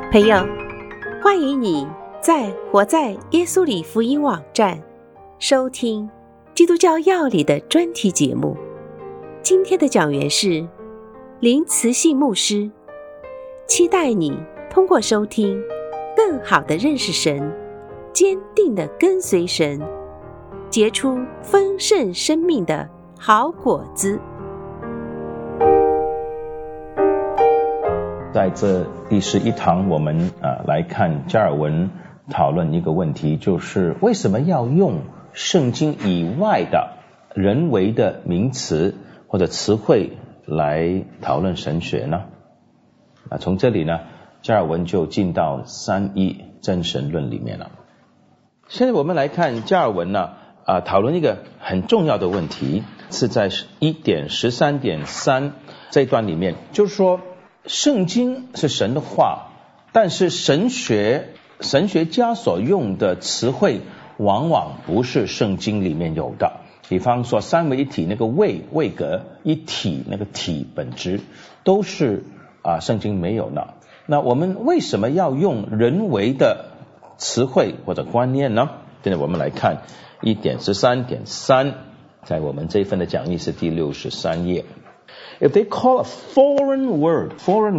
朋友，欢迎你在活在耶稣里福音网站收听基督教要理的专题节目。今天的讲员是林慈信牧师，期待你通过收听更好地认识神，坚定地跟随神，结出丰盛生命的好果子。 在这第11堂，我们来看加尔文讨论一个问题，就是为什么要用圣经以外的人为的名词或者词汇来讨论神学呢？从这里呢，加尔文就进到三一真神论里面了。现在我们来看加尔文呢，讨论一个很重要的问题，是在 1.13.3 这一段里面，就是说圣经是神的话，但是神学家所用的词汇往往不是圣经里面有的。比方说三位一体那个位格，一体那个体本质都是圣经没有的。那我们为什么要用人为的词汇或者观念呢？现在我们来看 1.13.3， 在我们这一份的讲义是第63页。If they call a foreign word,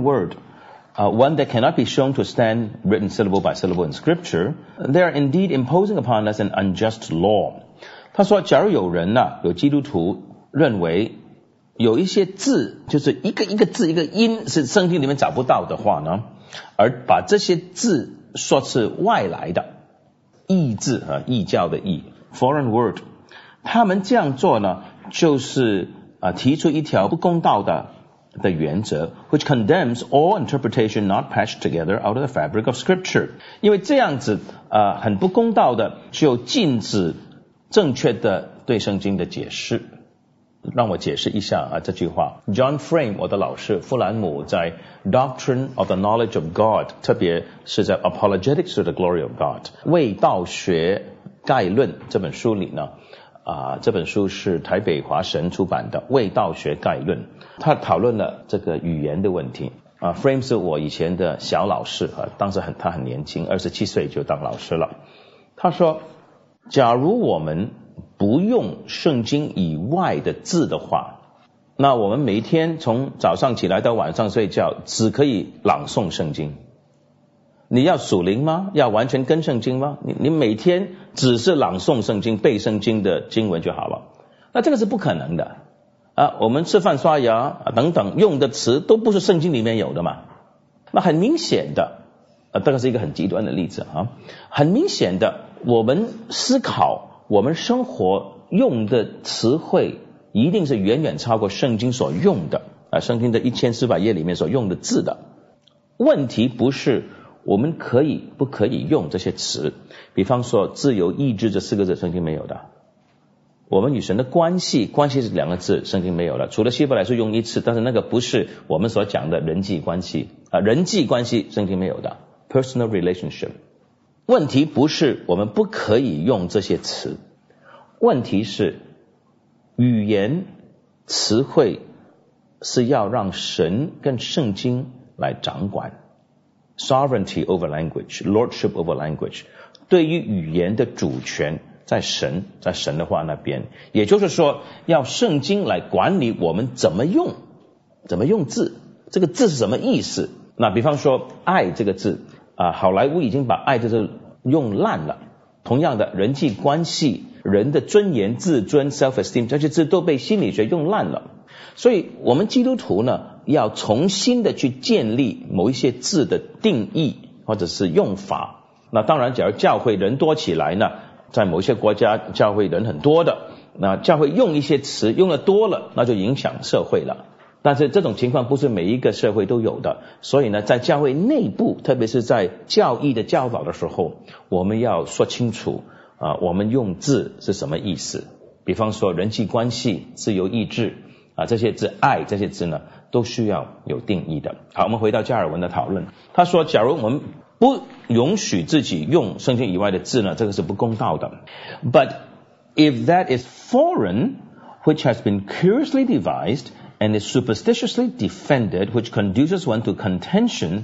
one that cannot be shown to stand written syllable by syllable in Scripture, they are indeed imposing upon us an unjust law. 他说，假如有人有基督徒认为有一些字，就是一个字一个音是圣经里面找不到的话呢，而把这些字说是外来的异字异教的异 foreign word， 他们这样做呢，就是提出一条不公道的原则 which condemns all interpretation not patched together out of the fabric of Scripture。 因为这样子很不公道的，就禁止正确的对圣经的解释。让我解释一下这句话。 John Frame 我的老师弗兰姆在 Doctrine of the Knowledge of God， 特别是在 Apologetics to the Glory of God 卫道学概论这本书里呢，这本书是台北华神出版的卫道学概论，他讨论了这个语言的问题。Frame 是我以前的小老师，当时他很年轻，27岁就当老师了。他说，假如我们不用圣经以外的字的话，那我们每一天从早上起来到晚上睡觉只可以朗诵圣经。你要属灵吗？要完全跟圣经吗？你每天只是朗诵圣经背圣经的经文就好了，那这个是不可能的我们吃饭刷牙等等用的词都不是圣经里面有的嘛。那很明显的这个是一个很极端的例子很明显的，我们思考我们生活用的词汇一定是远远超过圣经所用的圣经的1400页里面所用的字的。问题不是我们不可以用这些词，比方说自由意志这4个字圣经没有的。我们与神的关系是2个字圣经没有的，除了希伯来书用1次，但是那个不是我们所讲的人际关系人际关系圣经没有的 personal relationship。 问题不是我们不可以用这些词，问题是语言词汇是要让神跟圣经来掌管。Sovereignty over language, lordship over language， 对于语言的主权在神的话那边，也就是说要圣经来管理我们怎么用字，这个字是什么意思。那比方说爱这个字好莱坞已经把爱这个字用烂了，同样的人际关系、人的尊严、自尊 self-esteem 这些字都被心理学用烂了。所以我们基督徒呢，要重新的去建立某一些字的定义或者是用法。那当然假如教会人多起来呢，在某些国家教会人很多的，那教会用一些词用的多了，那就影响社会了。但是这种情况不是每一个社会都有的，所以呢，在教会内部，特别是在教义的教导的时候，我们要说清楚我们用字是什么意思。比方说人际关系、自由意志这些字，爱这些字呢，都需要有定义的。好，我们回到加尔文的讨论。他说，假如我们不允许自己用圣经以外的字呢，这个是不公道的。But if that is foreign, which has been curiously devised and is superstitiously defended, which conduces one to contention,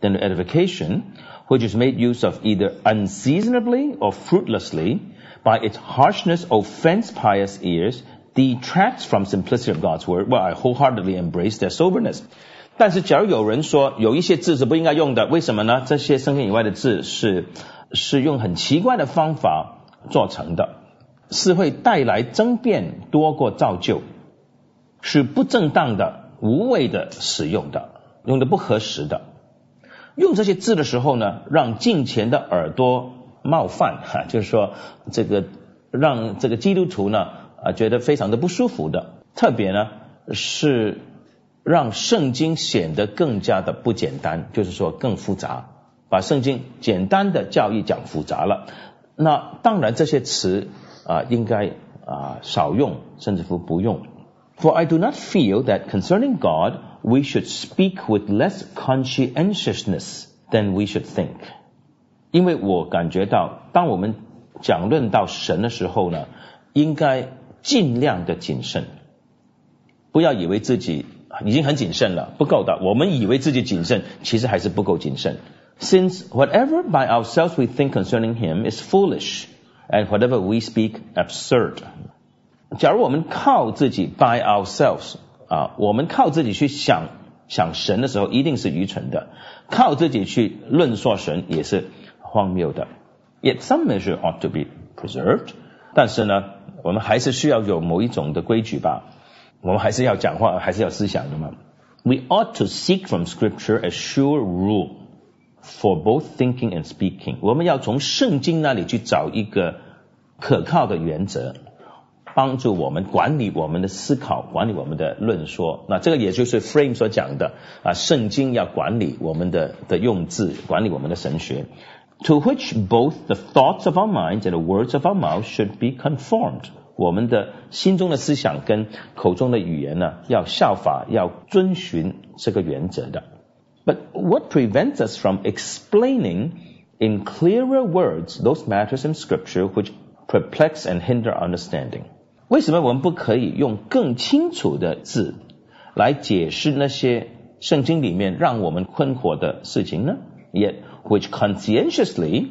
than to edification, which is made use of either unseasonably or fruitlessly, by its harshness offends pious ears, detracts from simplicity of God's word. Well, I wholeheartedly embrace their soberness. 但是假如有人说有一些字是不应该用的，为什么呢？这些圣经以外的字是用很奇怪的方法做成的，是会带来争辩多过造就，是不正当的、无谓的使用的，用的不合时的。用这些字的时候呢，让敬虔的耳朵冒犯，就是说这个让这个基督徒呢觉得非常的不舒服的，特别呢是让圣经显得更加的不简单，就是说更复杂，把圣经简单的教义讲复杂了。那当然这些词应该少用，甚至乎不用。For I do not feel that concerning God we should speak with less conscientiousness than we should think. 因为我感觉到当我们讲论到神的时候呢，应该尽量的谨慎，不要以为自己已经很谨慎了，不够的。我们以为自己谨慎，其实还是不够谨慎。Since whatever by ourselves we think concerning him is foolish, and whatever we speak absurd. 假如我们靠自己 by ourselves 我们靠自己去想神的时候，一定是愚蠢的；靠自己去论说神也是荒谬的。Yet some measure ought to be preserved. 但是呢，我们还是需要有某一种的规矩吧。我们还是要讲话，还是要思想的嘛。We ought to seek from Scripture a sure rule for both thinking and speaking. 我们要从圣经那里去找一个可靠的原则，帮助我们管理我们的思考，管理我们的论说。那这个也就是 Frame 所讲的圣经要管理我们的用字，管理我们的神学。To which both the thoughts of our minds and the words of our mouth should be conformed. 我们的心中的思想跟口中的语言呢，要效法，要遵循这个原则的。But what prevents us from explaining in clearer words those matters in Scripture which perplex and hinder understanding? 为什么我们不可以用更清楚的字来解释那些圣经里面让我们困惑的事情呢？ Yet which conscientiously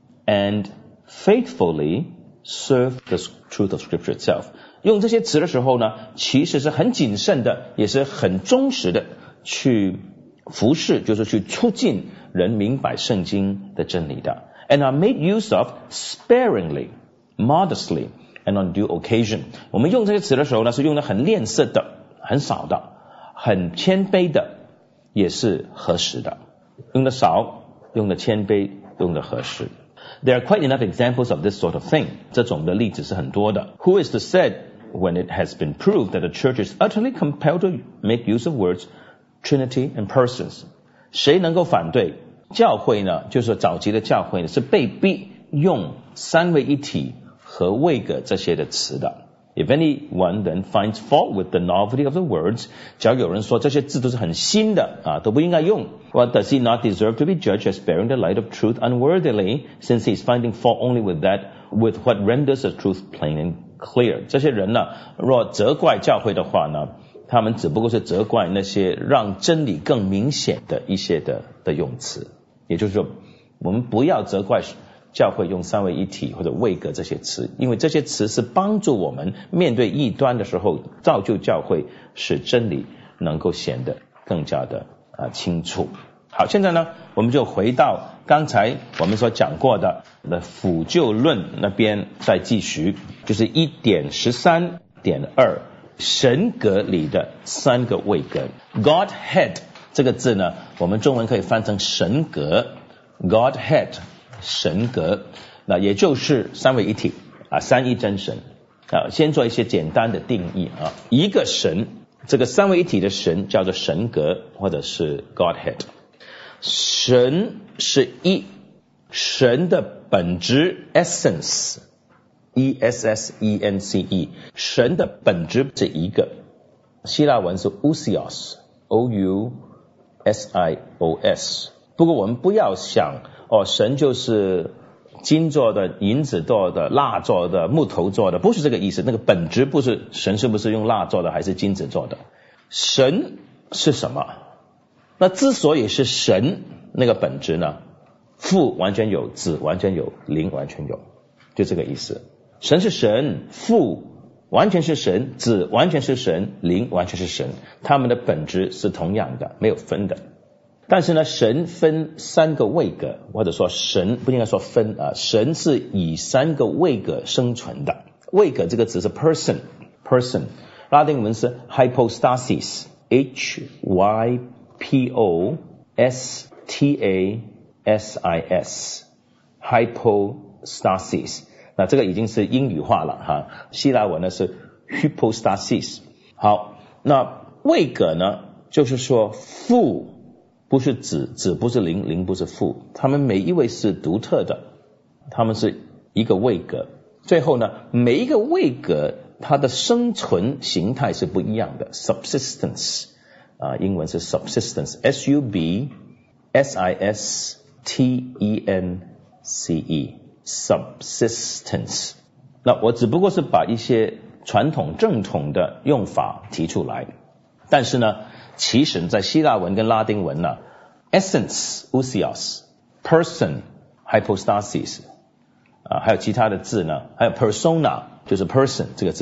and faithfully serve the truth of Scripture itself. 用这些词的时候呢，其实是很谨慎的，也是很忠实的去服侍，就是去促进人明白圣经的真理的。And are made use of sparingly, modestly, and on due occasion. 我们用这些词的时候呢，是用的很吝啬的，很少的，很谦卑的，也是合适的。用的少，用的谦卑，用的合适。There are quite enough examples of this sort of thing. 这种的例子是很多的。Who is to say when it has been proved that the church is utterly compelled to make use of words, Trinity and persons? 谁能够反对教会呢？就是说早期的教会呢，是被逼用三位一体和位格这些的词的。If anyone then finds fault with the novelty of the words, 假如有人说这些字都是很新的都不应该用 Well, does he not deserve to be judged as bearing the light of truth unworthily, since he is finding fault only with what renders the truth plain and clear? 这些人呢，若责怪教会的话呢，他们只不过是责怪那些让真理更明显的一些的用词。也就是说，我们不要责怪教会用三位一体或者位格这些词，因为这些词是帮助我们面对异端的时候，造就教会，使真理能够显得更加的清楚。好，现在呢，我们就回到刚才我们所讲过的辅救论那边再继续，就是 1.13.2 神格里的三个位格。Godhead 这个字呢，我们中文可以翻成神格 Godhead 神格，那也就是三位一体三一真神先做一些简单的定义一个神，这个三位一体的神叫做神格或者是 Godhead。神是一，神的本质 essence E-S-S-E-N-C-E 神的本质是一个，希腊文是 ousios O-U-S-I-O-S。 不过我们不要想神就是金做的、银子做的、蜡做的、木头做的，不是这个意思。那个本质不是神是不是用蜡做的还是金子做的。神是什么？那之所以是神， 那个本质呢，父完全有，子完全有，灵完全有，就这个意思。神是神，父完全是神，子完全是神，灵完全是神，他们的本质是同样的，没有分的。但是呢，神分三个位格，或者说神不应该说分啊，神是以三个位格生存的。位格这个字是 person， 拉丁文是 hypostasis， hypostasis， hypostasis。那这个已经是英语化了哈，希腊文呢是 hypostasis。好，那位格呢，就是说父不是子，子不是灵，灵不是父，他们每一位是独特的，他们是一个位格。最后呢，每一个位格它的生存形态是不一样的 ，subsistence 英文是 subsistence， subsistence。那我只不过是把一些传统正统的用法提出来，但是呢，其实在希腊文跟拉丁文呢 ，essence ousios， person hypostasis， 还有其他的字呢，还有 persona 就是 person 这个字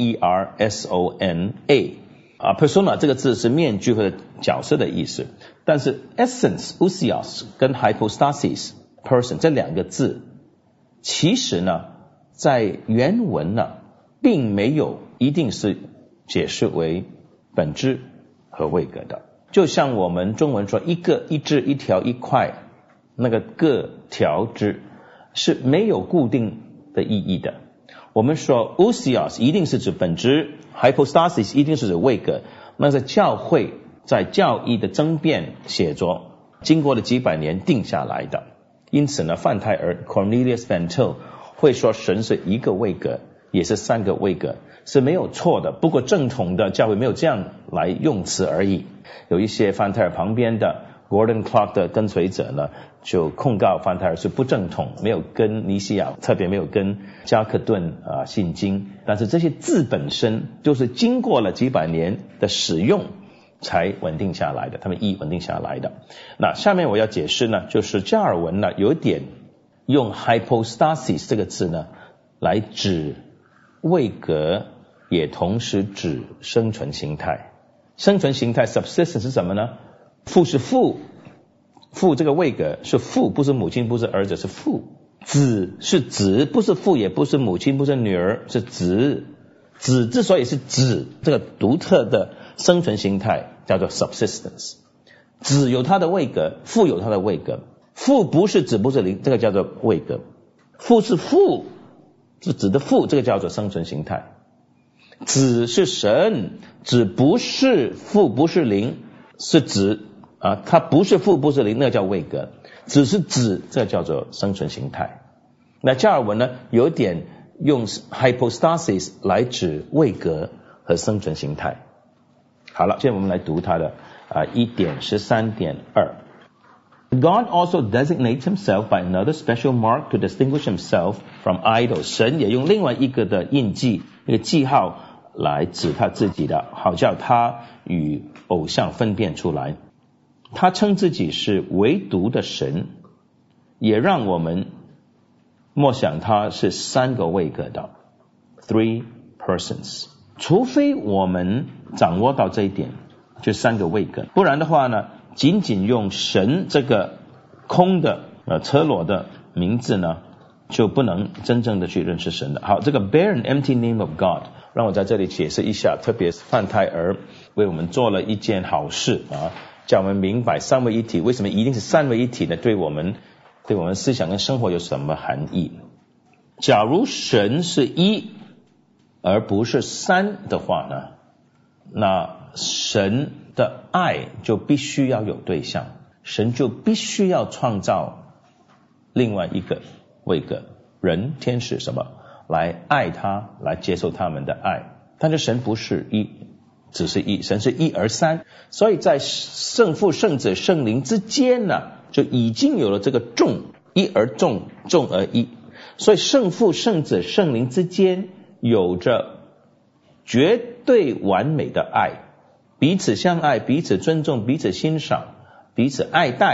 persona，persona 这个字是面具或者角色的意思，但是 essence ousios 跟 hypostasis person 这两个字，其实呢，在原文呢，并没有一定是解释为本质和位格的。就像我们中文说一个、一只、一条、一块，那个个条之是没有固定的意义的。我们说 ousios 一定是指本质， hypostasis 一定是指位格。那在教会在教义的争辩写作经过了几百年定下来的。因此呢，范泰尔 Cornelius Van Til 会说神是一个位格，也是三个位格，是没有错的。不过正统的教会没有这样来用词而已。有一些范泰尔旁边的 Gordon Clark 的跟随者呢，就控告范泰尔是不正统，没有跟尼西亚，特别没有跟加克顿信经。但是这些字本身就是经过了几百年的使用才稳定下来的，他们意稳定下来的。那下面我要解释呢，就是加尔文呢有点用 hypostasis 这个字呢来指位格，也同时指生存形态。生存形态 subsistence 是什么呢？父是父，父这个位格是父，不是母亲，不是儿子，是父。子是子，不是父，也不是母亲，不是女儿，是子。子之所以是子，这个独特的生存形态叫做 subsistence。 子有它的位格，父有它的位格。父不是子，不是灵，这个叫做位格。父是父，是子的父，这个叫做生存形态。子是神，子不是父，不是灵，是子它不是父，不是灵，那个叫位格。子是子，这个叫做生存形态。那加尔文呢，有点用 hypostasis 来指位格和生存形态。好了，现在我们来读它的1.13.2。God also designates himself by another special mark to distinguish himself from idols. 神也用另外一个的印记，一个记号来指他自己的，好叫他与偶像分辨出来。他称自己是唯独的神，也让我们默想他是三个位格的 three persons。 除非我们掌握到这一点，就三个位格，不然的话呢，仅仅用神这个空的车罗的名字呢，就不能真正的去认识神的。好，这个 bear an empty name of God， 让我在这里解释一下，特别是范泰尔为我们做了一件好事叫我们明白三位一体为什么一定是三位一体呢？对我们思想跟生活有什么含义？假如神是一而不是三的话呢，那神的爱就必须要有对象，神就必须要创造另外一个位格，人天使什么来爱他，来接受他们的爱。但是神不是一，只是一，神是一而三，所以在圣父圣子圣灵之间呢，就已经有了这个众，一而众，众而一。所以圣父圣子圣灵之间有着绝对完美的爱，彼此相爱，彼此尊重，彼此欣赏，彼此爱戴，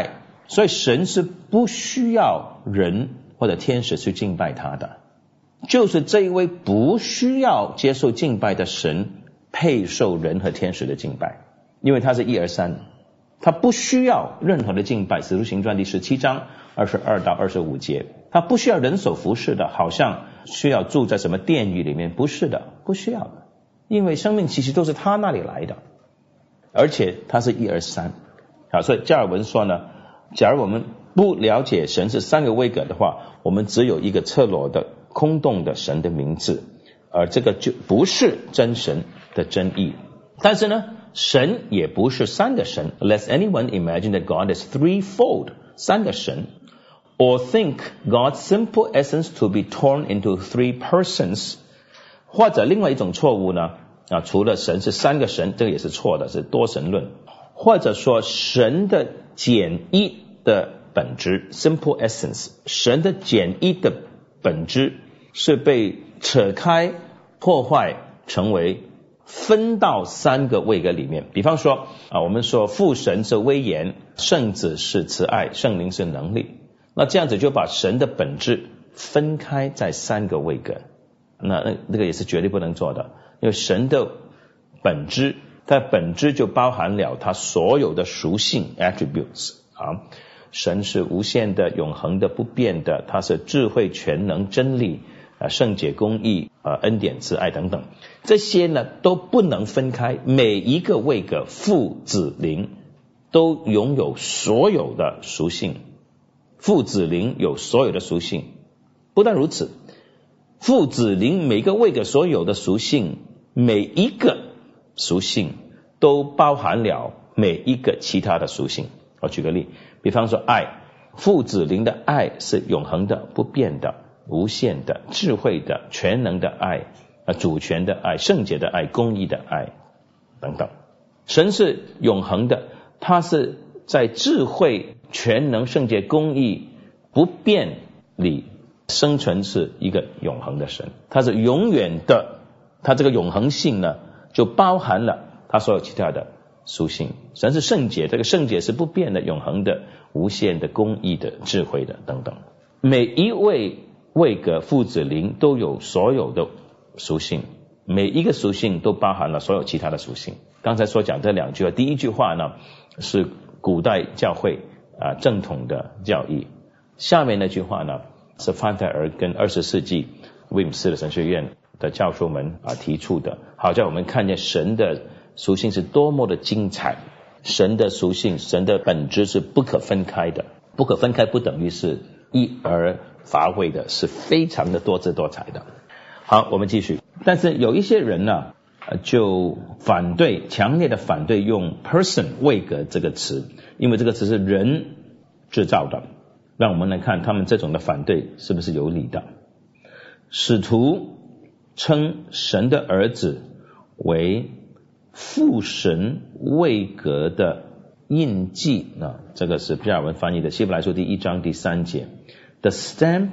所以神是不需要人或者天使去敬拜他的，就是这一位不需要接受敬拜的神配受人和天使的敬拜，因为他是一而三，他不需要任何的敬拜。使徒行传第17章22到25节，他不需要人手服侍的，好像需要住在什么殿宇里面，不是的，不需要的，因为生命其实都是他那里来的，而且他是一而三。所以加尔文说呢，假如我们不了解神是三个位格的话，我们只有一个赤裸的空洞的神的名字，而这个就不是真神的真意。但是呢，神也不是三个神。 Lest anyone imagine that God is threefold, 三个神， or think God's simple essence to be torn into three persons。 或者另外一种错误呢，除了神是三个神，这个也是错的，是多神论。或者说神的简一的本质 simple essence， 神的简一的本质是被扯开破坏成为分到三个位格里面。比方说我们说父神是威严，圣子是慈爱，圣灵是能力，那这样子就把神的本质分开在三个位格，那个也是绝对不能做的。因为神的本质，它的本质就包含了它所有的属性 attributes。神是无限的、永恒的、不变的，他是智慧、全能、真理、圣洁、公义、恩典、慈爱等等，这些呢都不能分开。每一个位格父子灵都拥有所有的属性，父子灵有所有的属性。不但如此，父子灵每个位格所有的属性，每一个属性都包含了每一个其他的属性。我举个例，比方说爱，父子灵的爱是永恒的、不变的、无限的、智慧的、全能的爱，主权的爱、圣洁的爱、公义的爱等等。神是永恒的，他是在智慧、全能、圣洁、公义、不变里生存，是一个永恒的神，他是永远的。他这个永恒性呢，就包含了他所有其他的属性。神是圣洁，这个圣洁是不变的、永恒的、无限的、公义的、智慧的等等。每一位位格父子灵都有所有的属性，每一个属性都包含了所有其他的属性。刚才所讲这两句话，第一句话呢是古代教会正统的教义，下面那句话呢是范泰尔跟20世纪威姆斯的神学院的教授们提出的，好叫我们看见神的属性是多么的精彩。神的属性，神的本质是不可分开的，不可分开不等于是一而乏味的，是非常的多姿多彩的。好，我们继续。但是有一些人呢就反对，强烈的反对用 person 位格这个词，因为这个词是人制造的。让我们来看他们这种的反对是不是有理的。使徒称神的儿子为父神位格的印记，这个是加尔文翻译的希伯来书第1章第3节 The stamp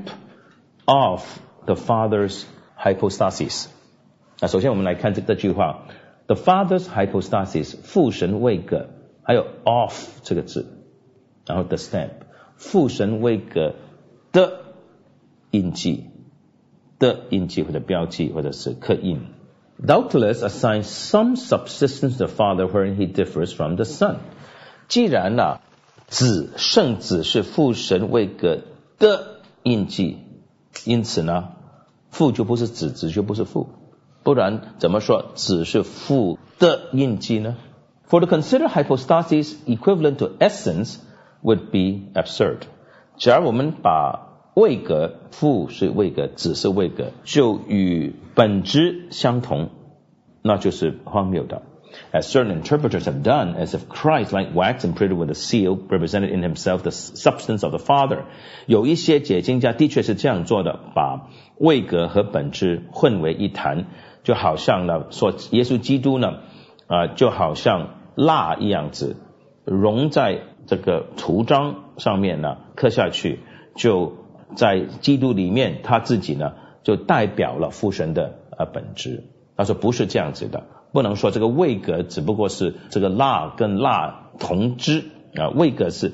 of the Father's hypostasis。 首先我们来看这句话 The Father's hypostasis 父神位格，还有 of 这个字，然后 the stamp 父神位格的印记，的印记或者标记或者是刻印。Doubtless assigns some subsistence to the Father wherein he differs from the Son。 既然子圣子是父神位格的印记，因此呢父就不是子，子就不是父，不然怎么说子是父的印记呢？ For to consider hypostasis equivalent to essence would be absurd。 假如我们把位格，父是位格，子是位格，就与本质相同，那就是荒谬的。As certain interpreters have done, as if Christ, like wax imprinted with a seal, represented in himself the substance of the Father。 有一些解经家的确是这样做的，把位格和本质混为一谈，就好像呢说耶稣基督呢就好像蜡一样子，融在这个图章上面呢刻下去，就在基督里面他自己呢就代表了父神的本质。他说不是这样子的，不能说这个位格只不过是这个蜡跟蜡同质，位格是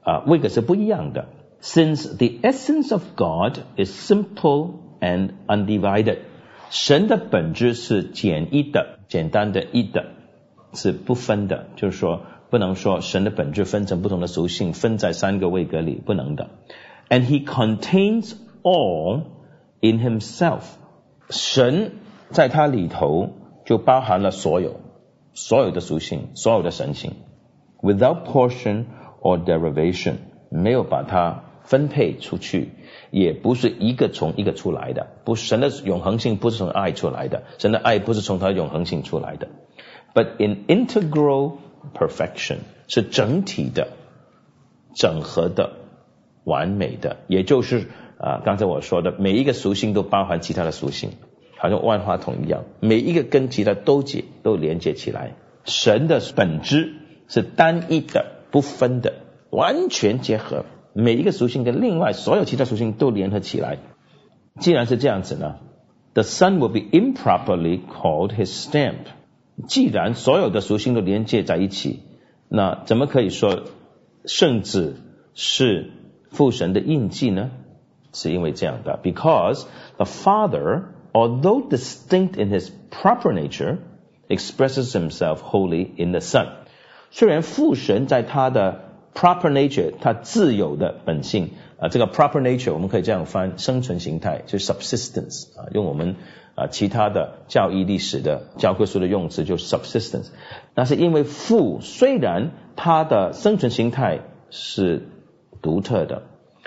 位格是不一样的。Since the essence of God is simple and undivided， 神的本质是简易的，简单的一的，是不分的，就是说不能说神的本质分成不同的属性，分在3个位格里，不能的。And he contains all in himself， 神在他里头就包含了所有的属性，所有的神性 ，without portion or derivation， 没有把它分配出去，也不是一个从一个出来的，神的永恒性不是从爱出来的，神的爱不是从他永恒性出来的。But in integral perfection， 是整体的、整合的、完美的，也就是刚才我说的，每一个属性都包含其他的属性，好像万花筒一样，每一个跟其他都连接起来。神的本质是单一的、不分的，完全结合，每一个属性跟另外所有其他属性都联合起来。既然是这样子呢， The Son will be improperly called his stamp。 既然所有的属性都连接在一起，那怎么可以说圣子是父神的印记呢？是因为这样的， Because the Father, although distinct in his proper nature, expresses himself wholly in the Son。 虽然父神在他的 proper nature， 他自有的本性，这个 proper nature 我们可以这样翻，生存形态，就是 subsistence， 用我们其他的教义历史的教科书的用词就是 subsistence。 那是因为父虽然他的生存形态是独特的，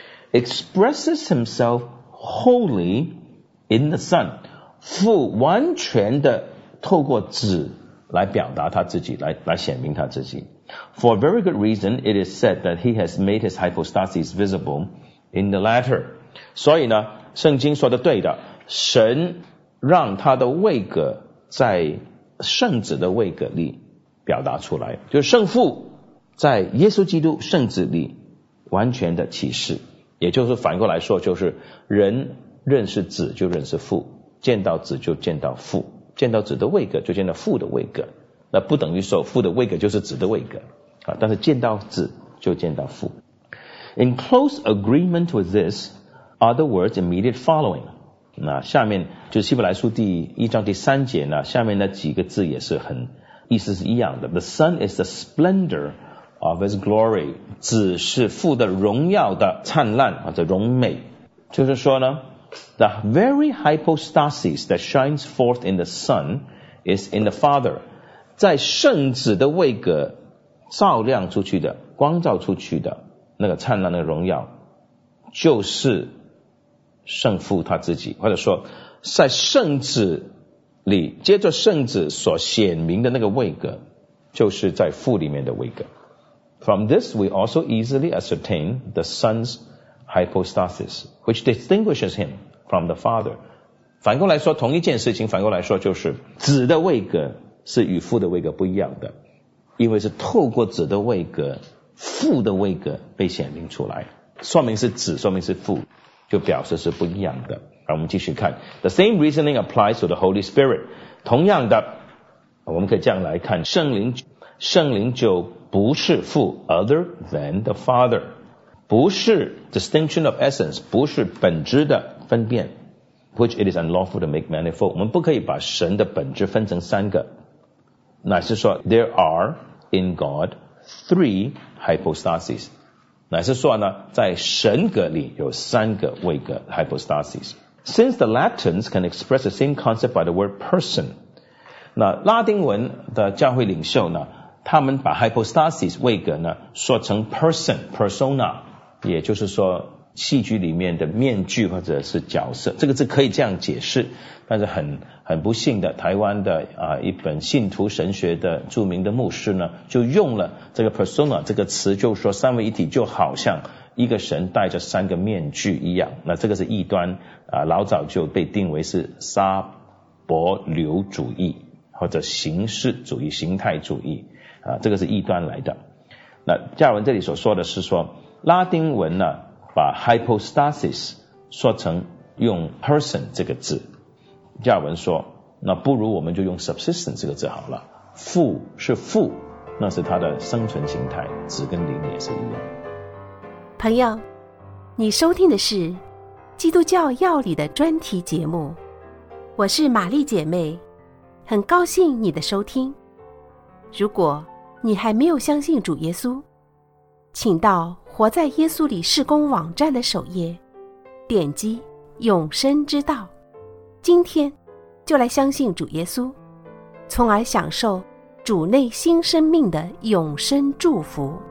expresses himself wholly in the Son， 父完全的透过子来表达他自己，来显明他自己。 For a very good reason, it is said that he has made his hypostasis visible in the latter。 所以呢，圣经说的对的，神让他的位格在圣子的位格里表达出来，就是圣父在耶稣基督圣子里完全的启示。也就是反过来说，就是人认识子就认识父，见到子就见到父，见到子的位格就见到父的位格，那不等于说父的位格就是子的位格，但是见到子就见到父。 In close agreement with this are the words immediate following。 那下面就是希伯来书第1章第3节呢，下面那几个字也是很意思是一样的。 The Son is the splendor of his glory， 子是父的荣耀的灿烂或者荣美。就是说呢， The very hypostasis that shines forth in the Son is in the Father。 在圣子的位格照亮出去的、光照出去的那个灿烂的荣耀，就是圣父他自己，或者说在圣子里，接着圣子所显明的那个位格，就是在父里面的位格。 From this we also easily ascertain the Son's hypostasis, which distinguishes him from the Father。 反过来说，同一件事情反过来说，就是子的位格是与父的位格不一样的，因为是透过子的位格，父的位格被显明出来，说明是子，说明是父，就表示是不一样的。我们继续看 The same reasoning applies to the Holy Spirit。 同样的，我们可以这样来看，圣灵就不是父 other than the Father， 不是 distinction of essence， 不是本质的分辨， which it is unlawful to make manifold。 我们不可以把神的本质分成3个，乃是说 there are in God 3 hypostases， 乃是说呢，在神格里有3个位格 hypostases。 Since the Latins can express the same concept by the word person， 那拉丁文的教会领袖呢，他们把 hypostasis 位格呢说成 persona， 也就是说戏剧里面的面具或者是角色，这个字可以这样解释，但是很不幸的，台湾的一本信徒神学的著名的牧师呢，就用了这个 persona 这个词，就说三位一体就好像一个神戴着3个面具一样。那这个是异端，老早就被定为是沙伯流主义或者形式主义、形态主义，这个是异端来的。那加尔文这里所说的是说，拉丁文呢把 hypostasis 说成用 person 这个字，加尔文说，那不如我们就用 subsistence 这个字好了。父是父，那是他的生存形态，子跟灵也是一样。 朋友，你收听的是基督教要理的专题节目，我是玛丽姐妹，很高兴你的收听。如果你还没有相信主耶稣，请到活在耶稣里事工网站的首页，点击永生之道，今天就来相信主耶稣，从而享受主内新生命的永生祝福。